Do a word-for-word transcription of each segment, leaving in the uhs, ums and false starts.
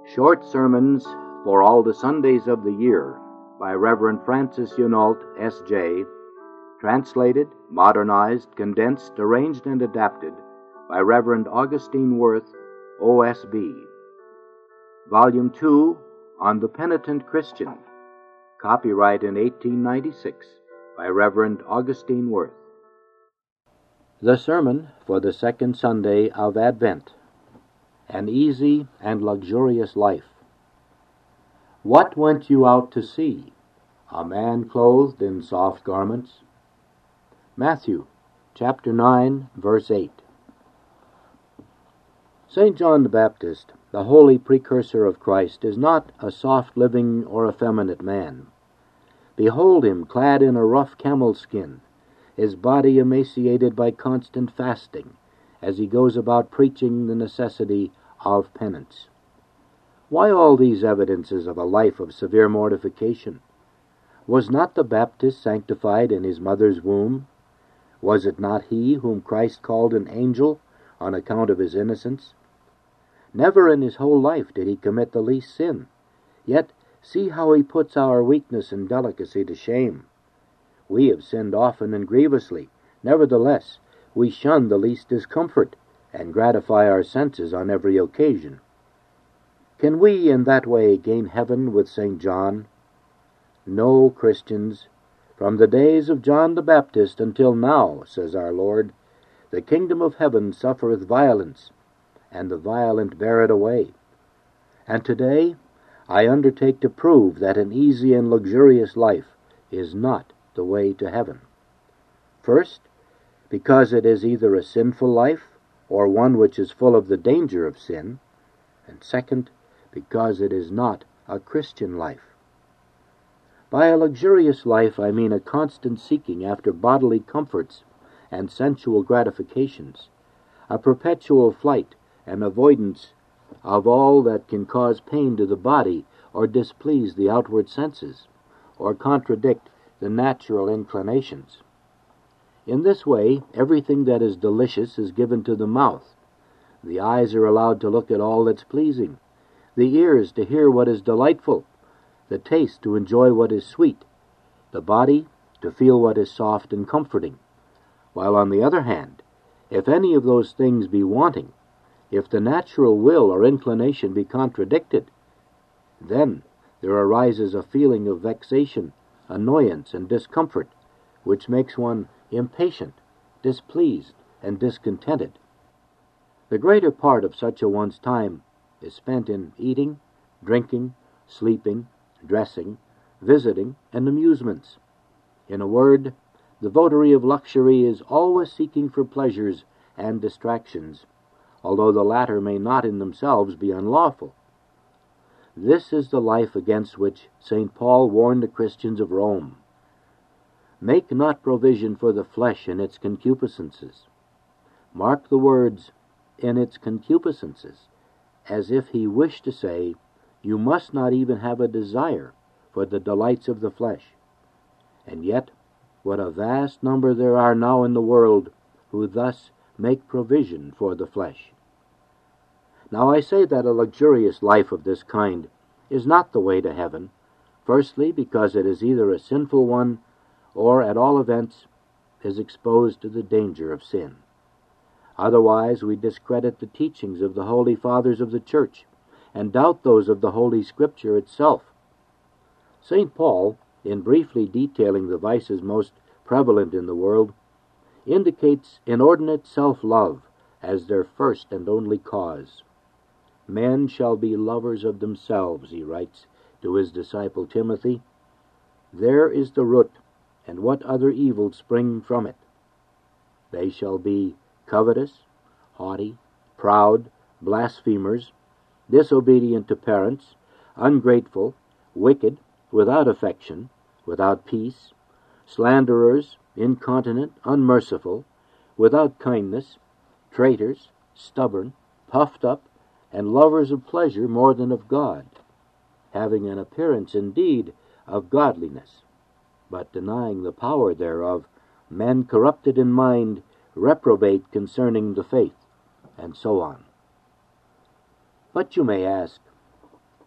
Short Sermons for All the Sundays of the Year by Reverend Francis Hunault, S J, translated, modernized, condensed, arranged, and adapted by Reverend Augustine Worth, O S B. Volume two, On the Penitent Christian, copyright in eighteen ninety-six by Reverend Augustine Worth. The Sermon for the Second Sunday of Advent. An Easy and Luxurious Life. What went you out to see? A man clothed in soft garments? Matthew, chapter nine, verse eight. Saint John the Baptist, the holy precursor of Christ, is not a soft-living or effeminate man. Behold him clad in a rough camel skin, his body emaciated by constant fasting, as he goes about preaching the necessity of penance. Why all these evidences of a life of severe mortification? Was not the Baptist sanctified in his mother's womb? Was it not he whom Christ called an angel on account of his innocence? Never in his whole life did he commit the least sin. Yet see how he puts our weakness and delicacy to shame. We have sinned often and grievously. Nevertheless, we shun the least discomfort and gratify our senses on every occasion. Can we in that way gain heaven with Saint John? No, Christians. From the days of John the Baptist until now, says our Lord, the kingdom of heaven suffereth violence, and the violent bear it away. And today I undertake to prove that an easy and luxurious life is not the way to heaven. First, because it is either a sinful life or one which is full of the danger of sin, and second, because it is not a Christian life. By a luxurious life I mean a constant seeking after bodily comforts and sensual gratifications, a perpetual flight and avoidance of all that can cause pain to the body or displease the outward senses, or contradict the natural inclinations. In this way, everything that is delicious is given to the mouth. The eyes are allowed to look at all that's pleasing, the ears to hear what is delightful, the taste to enjoy what is sweet, the body to feel what is soft and comforting. While on the other hand, if any of those things be wanting, if the natural will or inclination be contradicted, then there arises a feeling of vexation, annoyance, and discomfort, which makes one impatient, displeased, and discontented. The greater part of such a one's time is spent in eating, drinking, sleeping, dressing, visiting, and amusements. In a word, the votary of luxury is always seeking for pleasures and distractions, although the latter may not in themselves be unlawful. This is the life against which Saint Paul warned the Christians of Rome. Make not provision for the flesh in its concupiscences. Mark the words, in its concupiscences, as if he wished to say, you must not even have a desire for the delights of the flesh. And yet, what a vast number there are now in the world who thus make provision for the flesh. Now I say that a luxurious life of this kind is not the way to heaven, firstly because it is either a sinful one or, at all events, is exposed to the danger of sin. Otherwise we discredit the teachings of the Holy Fathers of the Church, and doubt those of the Holy Scripture itself. Saint Paul, in briefly detailing the vices most prevalent in the world, indicates inordinate self-love as their first and only cause. Men shall be lovers of themselves, he writes to his disciple Timothy. There is the root, and what other evils spring from it? They shall be covetous, haughty, proud, blasphemers, disobedient to parents, ungrateful, wicked, without affection, without peace, slanderers, incontinent, unmerciful, without kindness, traitors, stubborn, puffed up, and lovers of pleasure more than of God, having an appearance indeed of godliness, but denying the power thereof, men corrupted in mind, reprobate concerning the faith, and so on. But you may ask,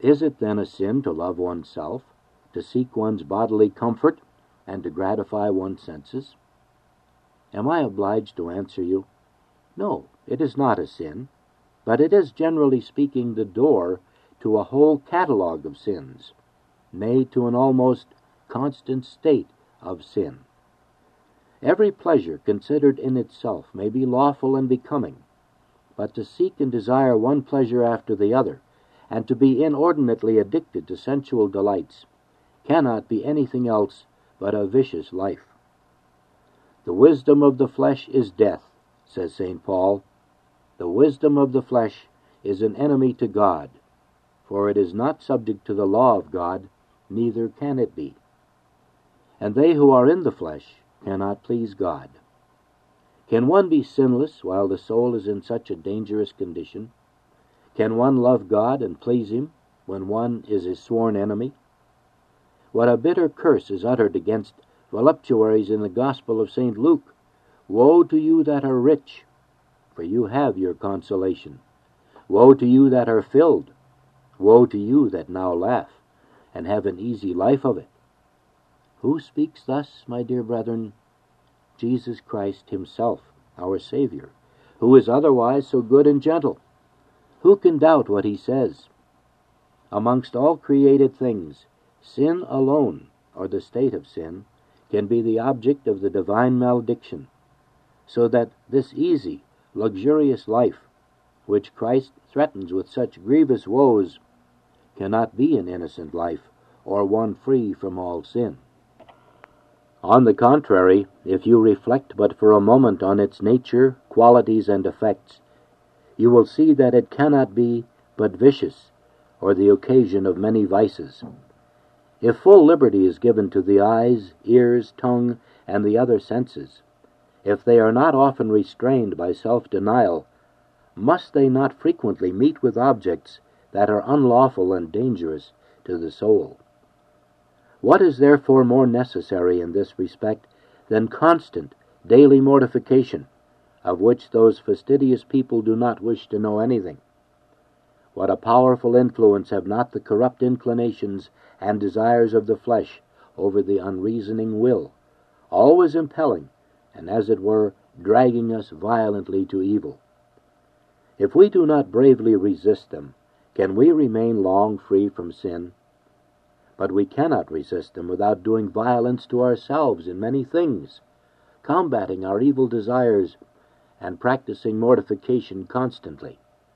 Is it then a sin to love oneself, to seek one's bodily comfort, and to gratify one's senses? Am I obliged to answer you? No, it is not a sin, but it is, generally speaking, the door to a whole catalogue of sins, nay, to an almost constant state of sin. Every pleasure considered in itself may be lawful and becoming, but to seek and desire one pleasure after the other, and to be inordinately addicted to sensual delights, cannot be anything else but a vicious life. The wisdom of the flesh is death, says Saint Paul. The wisdom of the flesh is an enemy to God, for it is not subject to the law of God, neither can it be. And they who are in the flesh cannot please God. Can one be sinless while the soul is in such a dangerous condition? Can one love God and please Him when one is His sworn enemy? What a bitter curse is uttered against voluptuaries in the Gospel of Saint Luke. Woe to you that are rich, for you have your consolation. Woe to you that are filled. Woe to you that now laugh, and have an easy life of it. Who speaks thus, my dear brethren? Jesus Christ Himself, our Savior, who is otherwise so good and gentle. Who can doubt what He says? Amongst all created things, sin alone, or the state of sin, can be the object of the divine malediction, so that this easy, luxurious life, which Christ threatens with such grievous woes, cannot be an innocent life, or one free from all sin. On the contrary, if you reflect but for a moment on its nature, qualities, and effects, you will see that it cannot be but vicious, or the occasion of many vices. If full liberty is given to the eyes, ears, tongue, and the other senses, if they are not often restrained by self-denial, must they not frequently meet with objects that are unlawful and dangerous to the soul? What is therefore more necessary in this respect than constant daily mortification, of which those fastidious people do not wish to know anything? What a powerful influence have not the corrupt inclinations and desires of the flesh over the unreasoning will, always impelling, and as it were, dragging us violently to evil. If we do not bravely resist them, can we remain long free from sin? But we cannot resist them without doing violence to ourselves in many things, combating our evil desires, and practicing mortification constantly.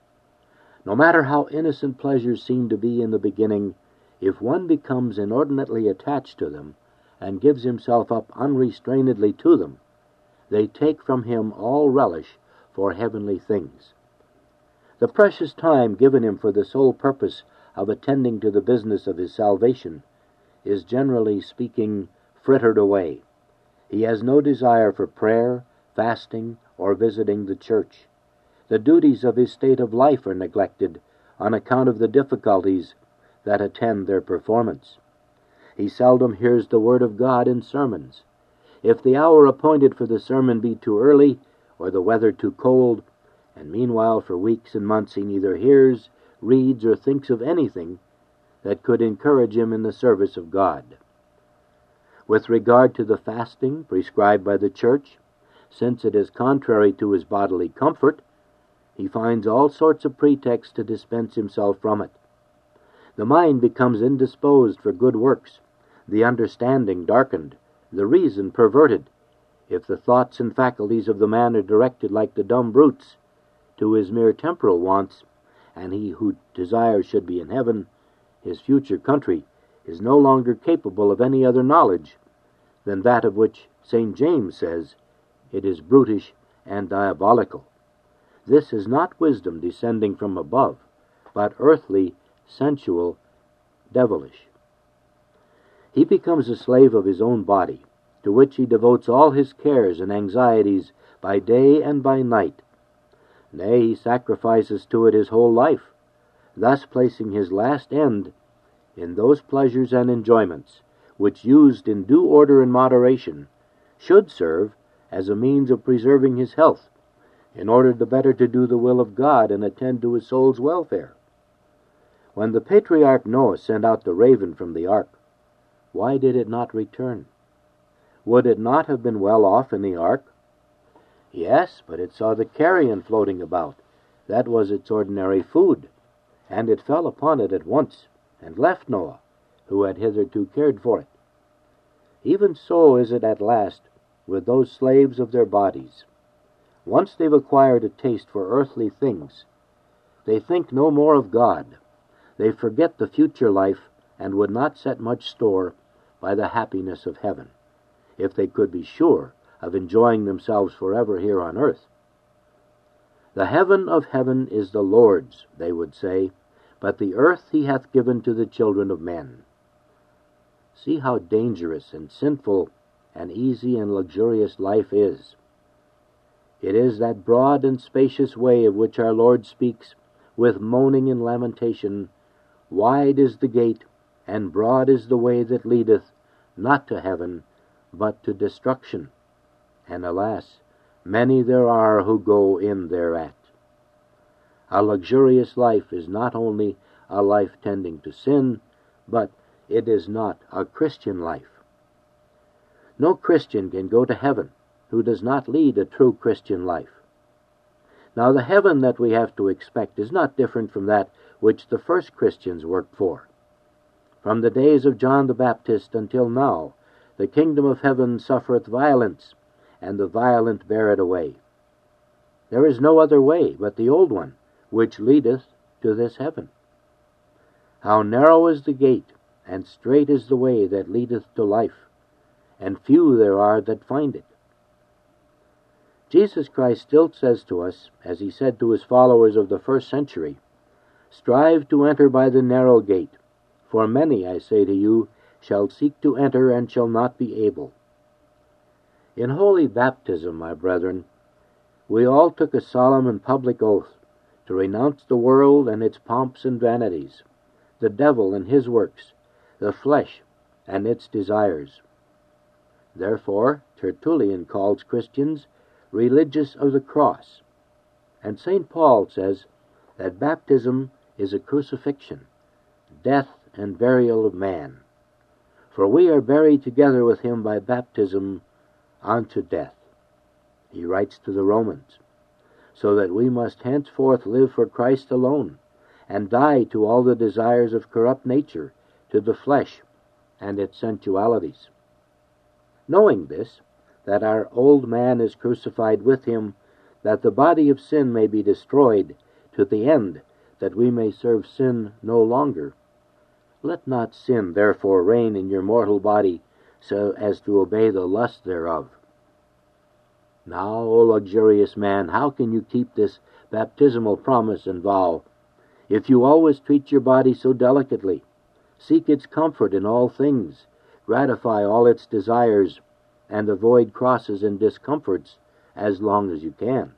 No matter how innocent pleasures seem to be in the beginning, if one becomes inordinately attached to them, and gives himself up unrestrainedly to them, they take from him all relish for heavenly things. The precious time given him for the sole purpose of attending to the business of his salvation is, generally speaking, frittered away. He has no desire for prayer, fasting, or visiting the church. The duties of his state of life are neglected on account of the difficulties that attend their performance. He seldom hears the word of God in sermons. If the hour appointed for the sermon be too early, or the weather too cold, and meanwhile for weeks and months he neither hears, reads, or thinks of anything that could encourage him in the service of God. With regard to the fasting prescribed by the Church, since it is contrary to his bodily comfort, he finds all sorts of pretexts to dispense himself from it. The mind becomes indisposed for good works, the understanding darkened, the reason perverted, if the thoughts and faculties of the man are directed like the dumb brutes to his mere temporal wants, and he who desires should be in heaven, his future country, is no longer capable of any other knowledge than that of which Saint James says, "It is brutish and diabolical." This is not wisdom descending from above, but earthly, sensual, devilish. He becomes a slave of his own body, to which he devotes all his cares and anxieties by day and by night. Nay, he sacrifices to it his whole life, thus placing his last end in those pleasures and enjoyments which, used in due order and moderation, should serve as a means of preserving his health, in order the better to do the will of God and attend to his soul's welfare. When the patriarch Noah sent out the raven from the ark, why did it not return? Would it not have been well off in the ark? Yes, but it saw the carrion floating about. That was its ordinary food, and it fell upon it at once, and left Noah, who had hitherto cared for it. Even so is it at last with those slaves of their bodies. Once they've acquired a taste for earthly things, they think no more of God. They forget the future life and would not set much store by the happiness of heaven, if they could be sure of enjoying themselves forever here on earth. The heaven of heaven is the Lord's, they would say, but the earth he hath given to the children of men. See how dangerous and sinful and easy and luxurious life is. It is that broad and spacious way of which our Lord speaks with moaning and lamentation. Wide is the gate, and broad is the way that leadeth, not to heaven, but to destruction. And alas, many there are who go in thereat. A luxurious life is not only a life tending to sin, but it is not a Christian life. No Christian can go to heaven who does not lead a true Christian life. Now, the heaven that we have to expect is not different from that which the first Christians worked for. From the days of John the Baptist until now, the kingdom of heaven suffereth violence, and the violent bear it away. There is no other way but the old one, which leadeth to this heaven. How narrow is the gate, and strait is the way that leadeth to life, and few there are that find it. Jesus Christ still says to us, as he said to his followers of the first century, "Strive to enter by the narrow gate, for many, I say to you, shall seek to enter and shall not be able." In holy baptism, my brethren, we all took a solemn and public oath to renounce the world and its pomps and vanities, the devil and his works, the flesh and its desires. Therefore, Tertullian calls Christians religious of the cross, and Saint Paul says that baptism is a crucifixion, death and burial of man. For we are buried together with him by baptism unto death, he writes to the Romans, so that we must henceforth live for Christ alone, and die to all the desires of corrupt nature, to the flesh and its sensualities. Knowing this, that our old man is crucified with him, that the body of sin may be destroyed, to the end that we may serve sin no longer. Let not sin therefore reign in your mortal body, so as to obey the lust thereof. Now, O luxurious man, how can you keep this baptismal promise and vow, if you always treat your body so delicately, seek its comfort in all things, gratify all its desires, and avoid crosses and discomforts as long as you can?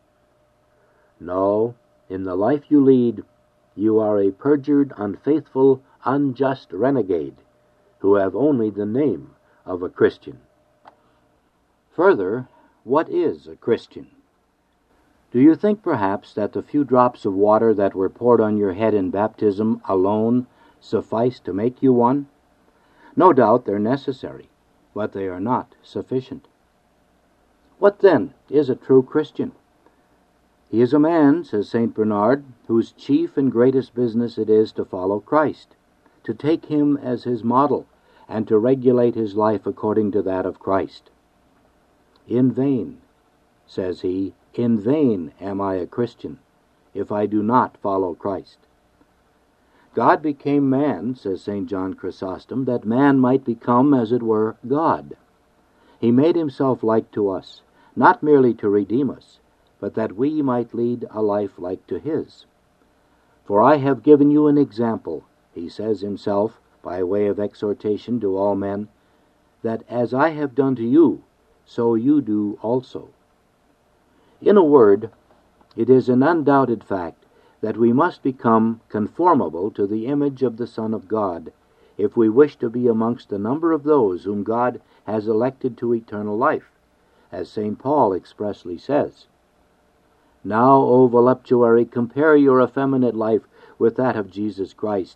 No, in the life you lead, you are a perjured, unfaithful, unjust renegade, who have only the name of a Christian. Further, what is a Christian? Do you think perhaps that the few drops of water that were poured on your head in baptism alone suffice to make you one? No doubt they're necessary, but they are not sufficient. What then is a true Christian? He is a man, says Saint Bernard, whose chief and greatest business it is to follow Christ, to take him as his model, and to regulate his life according to that of Christ. In vain, says he, in vain am I a Christian, if I do not follow Christ. God became man, says Saint John Chrysostom, that man might become, as it were, God. He made himself like to us, not merely to redeem us, but that we might lead a life like to his. For I have given you an example, he says himself, by way of exhortation to all men, that as I have done to you, so you do also. In a word, it is an undoubted fact that we must become conformable to the image of the Son of God, if we wish to be amongst the number of those whom God has elected to eternal life, as Saint Paul expressly says. Now, O voluptuary, compare your effeminate life with that of Jesus Christ,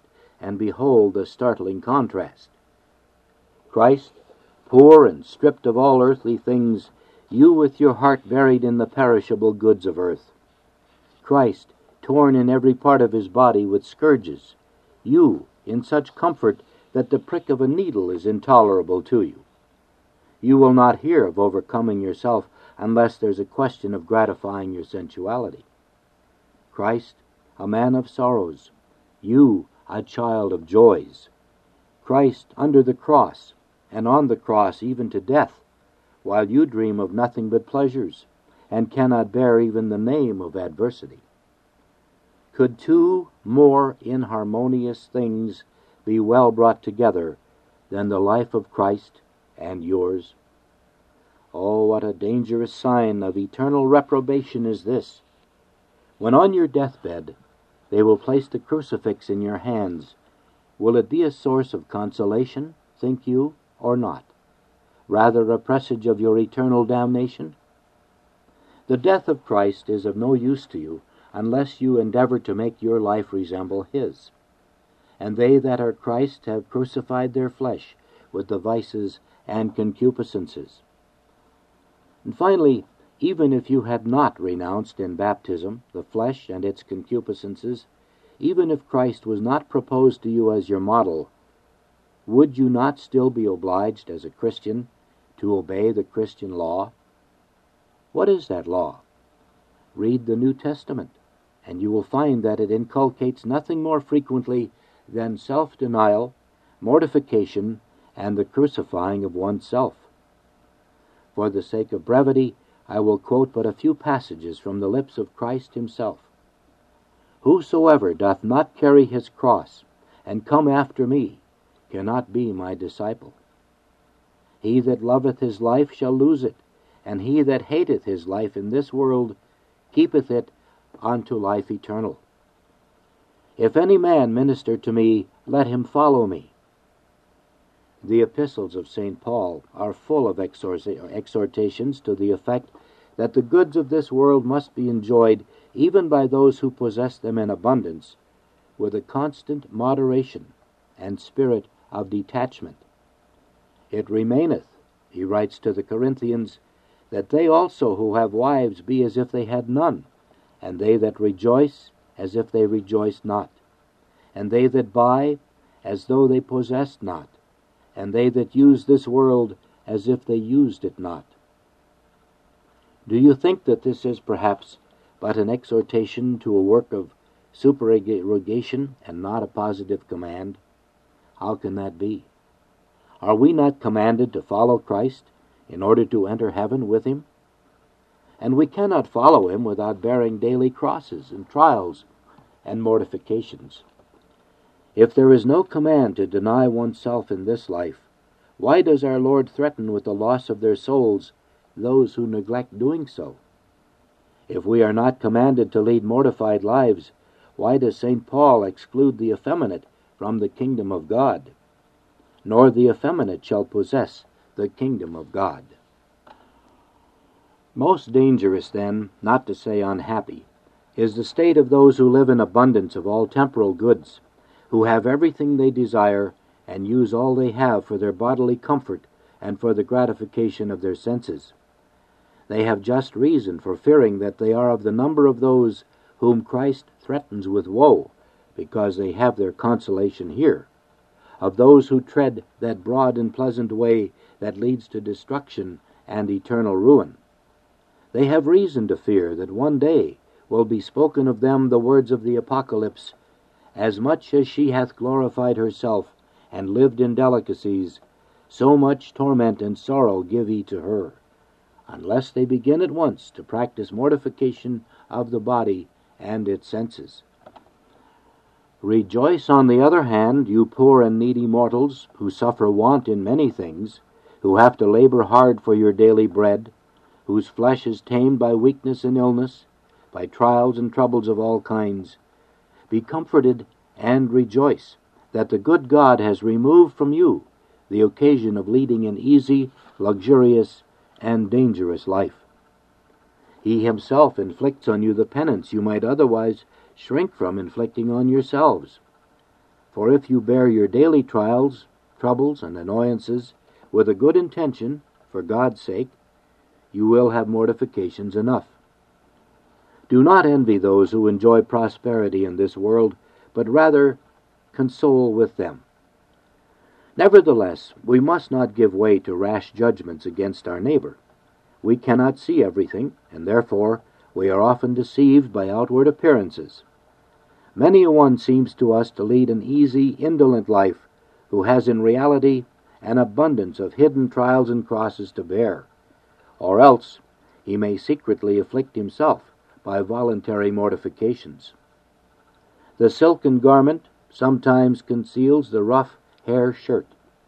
and behold the startling contrast. Christ, poor and stripped of all earthly things, you with your heart buried in the perishable goods of earth. Christ, torn in every part of his body with scourges, you in such comfort that the prick of a needle is intolerable to you. You will not hear of overcoming yourself unless there's a question of gratifying your sensuality. Christ, a man of sorrows, you a child of joys. Christ under the cross, and on the cross even to death, while you dream of nothing but pleasures, and cannot bear even the name of adversity. Could two more inharmonious things be well brought together than the life of Christ and yours? Oh, what a dangerous sign of eternal reprobation is this! When on your deathbed they will place the crucifix in your hands, will it be a source of consolation, think you, or not? Rather a presage of your eternal damnation? The death of Christ is of no use to you unless you endeavor to make your life resemble his. And they that are Christ have crucified their flesh with the vices and concupiscences. And finally, even if you had not renounced in baptism the flesh and its concupiscences, even if Christ was not proposed to you as your model, would you not still be obliged as a Christian to obey the Christian law? What is that law? Read the New Testament, and you will find that it inculcates nothing more frequently than self-denial, mortification, and the crucifying of oneself. For the sake of brevity, I will quote but a few passages from the lips of Christ himself. Whosoever doth not carry his cross, and come after me, cannot be my disciple. He that loveth his life shall lose it, and he that hateth his life in this world keepeth it unto life eternal. If any man minister to me, let him follow me. The epistles of Saint Paul are full of exhortations to the effect that the goods of this world must be enjoyed even by those who possess them in abundance, with a constant moderation and spirit of detachment. It remaineth, he writes to the Corinthians, that they also who have wives be as if they had none, and they that rejoice as if they rejoiced not, and they that buy as though they possessed not, and they that use this world as if they used it not. Do you think that this is perhaps but an exhortation to a work of supererogation and not a positive command? How can that be? Are we not commanded to follow Christ in order to enter heaven with him? And we cannot follow him without bearing daily crosses and trials and mortifications. If there is no command to deny oneself in this life, why does our Lord threaten with the loss of their souls those who neglect doing so? If we are not commanded to lead mortified lives, why does Saint Paul exclude the effeminate from the kingdom of God? Nor the effeminate shall possess the kingdom of God. Most dangerous, then, not to say unhappy, is the state of those who live in abundance of all temporal goods, who have everything they desire and use all they have for their bodily comfort and for the gratification of their senses. They have just reason for fearing that they are of the number of those whom Christ threatens with woe, because they have their consolation here, of those who tread that broad and pleasant way that leads to destruction and eternal ruin. They have reason to fear that one day will be spoken of them the words of the Apocalypse, "As much as she hath glorified herself and lived in delicacies, so much torment and sorrow give ye to her," unless they begin at once to practice mortification of the body and its senses. Rejoice, on the other hand, you poor and needy mortals, who suffer want in many things, who have to labor hard for your daily bread, whose flesh is tamed by weakness and illness, by trials and troubles of all kinds. Be comforted and rejoice that the good God has removed from you the occasion of leading an easy, luxurious, and dangerous life. He himself inflicts on you the penance you might otherwise shrink from inflicting on yourselves. For if you bear your daily trials, troubles, and annoyances with a good intention, for God's sake, you will have mortifications enough. Do not envy those who enjoy prosperity in this world, but rather console with them. Nevertheless, we must not give way to rash judgments against our neighbor. We cannot see everything, and therefore we are often deceived by outward appearances. Many a one seems to us to lead an easy, indolent life, who has in reality an abundance of hidden trials and crosses to bear, or else he may secretly afflict himself by voluntary mortifications. The silken garment sometimes conceals the rough hair shirt.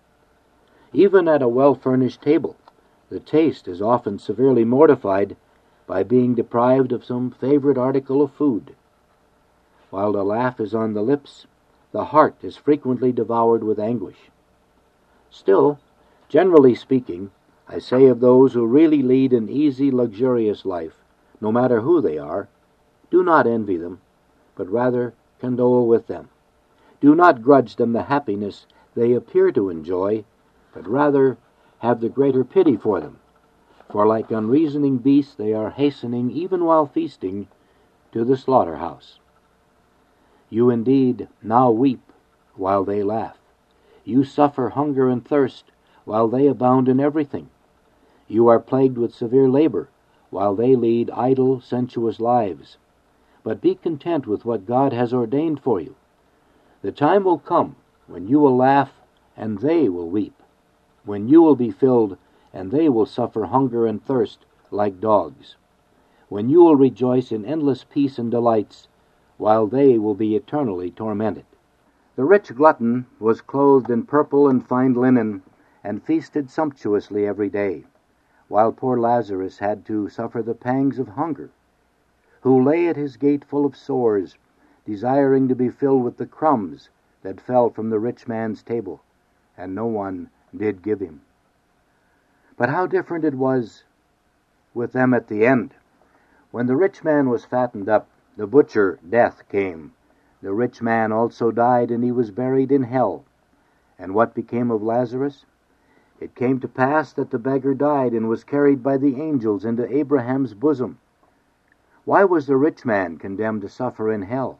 Even at a well-furnished table, the taste is often severely mortified by being deprived of some favorite article of food. While the laugh is on the lips, the heart is frequently devoured with anguish. Still, generally speaking, I say of those who really lead an easy, luxurious life, no matter who they are, do not envy them, but rather condole with them. Do not grudge them the happiness they appear to enjoy, but rather have the greater pity for them. For like unreasoning beasts, they are hastening, even while feasting, to the slaughterhouse. You indeed now weep while they laugh. You suffer hunger and thirst while they abound in everything. You are plagued with severe labor while they lead idle, sensuous lives. But be content with what God has ordained for you. The time will come when you will laugh and they will weep, when you will be filled and they will suffer hunger and thirst like dogs, when you will rejoice in endless peace and delights, while they will be eternally tormented. The rich glutton was clothed in purple and fine linen, and feasted sumptuously every day, while poor Lazarus had to suffer the pangs of hunger, who lay at his gate full of sores, desiring to be filled with the crumbs that fell from the rich man's table, and no one did give him. But how different it was with them at the end. When the rich man was fattened up, the butcher, death, came. The rich man also died, and he was buried in hell. And what became of Lazarus? It came to pass that the beggar died and was carried by the angels into Abraham's bosom. Why was the rich man condemned to suffer in hell?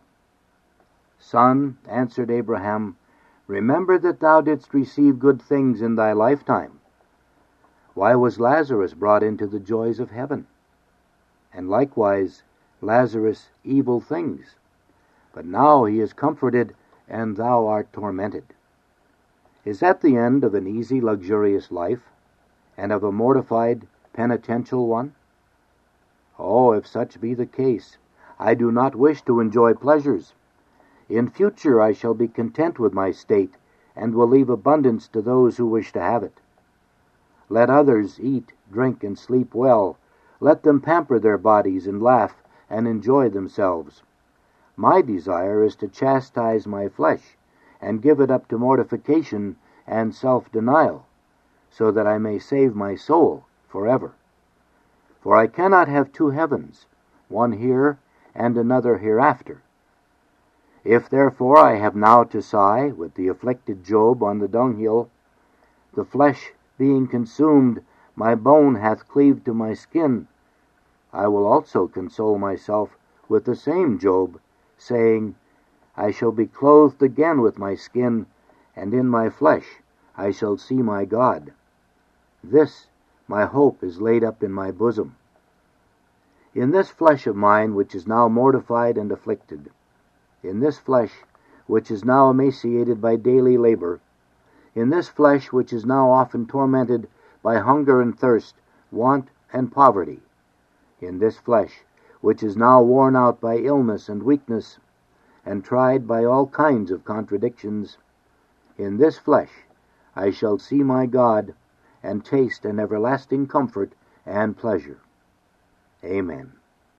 Son, answered Abraham, remember that thou didst receive good things in thy lifetime. Why was Lazarus brought into the joys of heaven? And likewise Lazarus evil things. But now he is comforted, and thou art tormented. Is that the end of an easy, luxurious life, and of a mortified, penitential one? Oh, if such be the case, I do not wish to enjoy pleasures. In future I shall be content with my state, and will leave abundance to those who wish to have it. Let others eat, drink, and sleep well. Let them pamper their bodies and laugh and enjoy themselves. My desire is to chastise my flesh and give it up to mortification and self-denial, so that I may save my soul forever. For I cannot have two heavens, one here and another hereafter. If therefore I have now to sigh with the afflicted Job on the dunghill, the flesh being consumed, my bone hath cleaved to my skin, I will also console myself with the same Job, saying, I shall be clothed again with my skin, and in my flesh I shall see my God. This my hope is laid up in my bosom. In this flesh of mine, which is now mortified and afflicted, in this flesh which is now emaciated by daily labor, in this flesh which is now often tormented by hunger and thirst, want and poverty, in this flesh which is now worn out by illness and weakness, and tried by all kinds of contradictions, in this flesh I shall see my God, and taste an everlasting comfort and pleasure. Amen.